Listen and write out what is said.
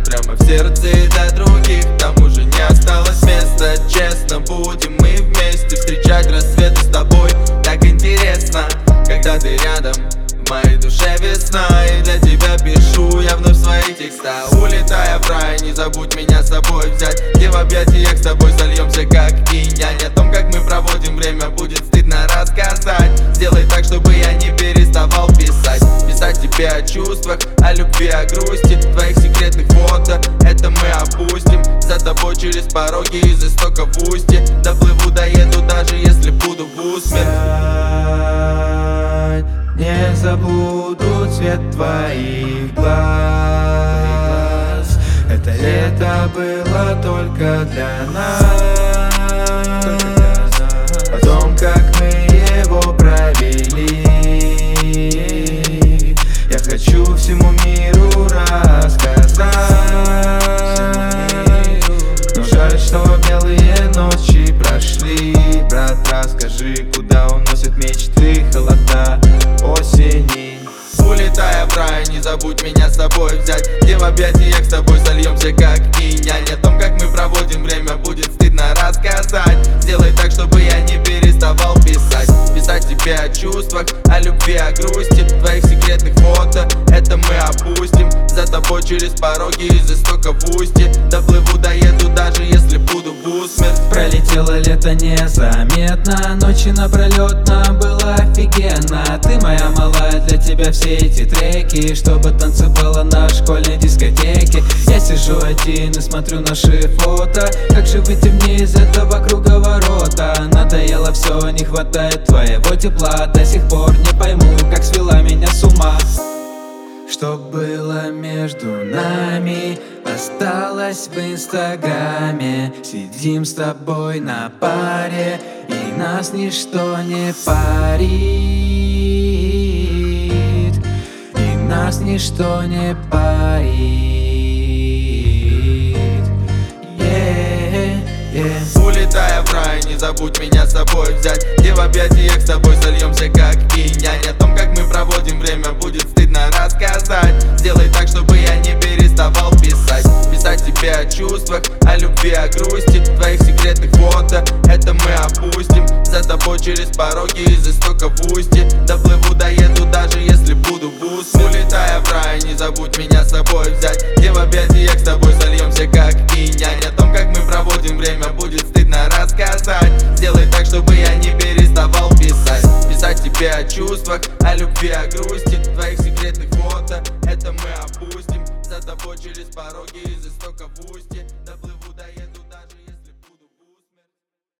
прямо в сердце для других. К тому же не осталось места. Честно, будем мы вместе встречать рассветы с тобой. Так интересно, когда ты рядом. В моей душе весна, и для тебя пишу я вновь свои текста. Улетая в рай, не забудь меня с собой взять, где в объятиях с тобой сольемся как инь-янь. О том, как мы проводим время, будет стыдно рассказать. Сделай так, чтобы я не переставал писать. Писать тебе о чувствах, о любви, о грусти, твоих секретных фото, это мы опустим. За тобой через пороги из истока в устье. Доплыву, доеду, даже если буду в усмерть. Не забуду цвет твоих глаз. Это лето было только для нас. О том, как мы его провели, я хочу всему миру рассказать. Но жаль, что белые ночи прошли. Брат, расскажи, куда уносят мечты холода осени. Улетая в рай, не забудь меня с собой взять, где в объятиях с тобой сольемся как инь-янь. О том, как мы проводим время, будет стыдно рассказать. Сделай так, чтобы я не переставал писать. Писать тебе о чувствах, о любви, о грусти, твоих секретных фото, это мы опустим. За тобой через пороги из истока в устье. Доплыву, доеду, даже если буду в усмерть. Пролетело лето незаметно, ночи напролет нам было офигенно. Ты моя малая, для тебя все эти треки, чтобы танцевала на школьной дискотеке. Я сижу один и смотрю наши фото, как же выйти мне из этого круговорота? Надоело все, не хватает твоего тепла. До сих пор не пойму, как свела меня с ума. Что было между нами, осталось в инстаграме. Сидим с тобой на паре, и нас ничто не парит. И нас ничто не парит. Улетая в рай, не забудь меня с собой взять, где в объятиях с тобой сольемся как инь-янь. О том, как мы проводим время, будет стыдно рассказать. Сделай так, чтобы я не переставал писать. Писать тебе о чувствах, о любви, о грусти, твоих секретных фото, это мы опустим. За тобой через пороги из истока в устье. Доплыву, доеду, даже если буду в усмерть. Улетая в рай, не забудь меня с собой взять, где в объятиях с тобой сольемся как инь-янь. О том, как мы проводим время, будет стыдно рассказать. Сделай так, чтобы я не переставал писать. Писать тебе о чувствах, о любви, о грусти, твоих секретных фото, это мы опустим. За тобой через пороги из истока в устье.